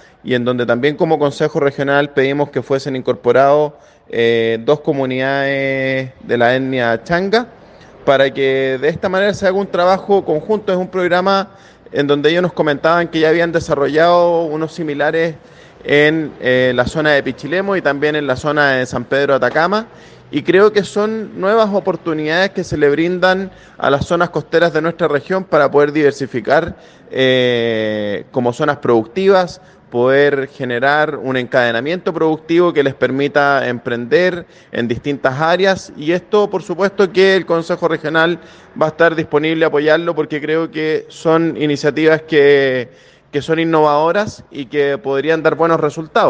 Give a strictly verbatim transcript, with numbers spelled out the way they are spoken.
y en donde también como Consejo Regional pedimos que fuesen incorporados eh, dos comunidades de la etnia changa para que de esta manera se haga un trabajo conjunto. Es un programa en donde ellos nos comentaban que ya habían desarrollado unos similares en eh, la zona de Pichilemu y también en la zona de San Pedro de Atacama. Y creo que son nuevas oportunidades que se le brindan a las zonas costeras de nuestra región para poder diversificar eh, como zonas productivas, poder generar un encadenamiento productivo que les permita emprender en distintas áreas. Y esto, por supuesto, que el Consejo Regional va a estar disponible a apoyarlo porque creo que son iniciativas que, que son innovadoras y que podrían dar buenos resultados.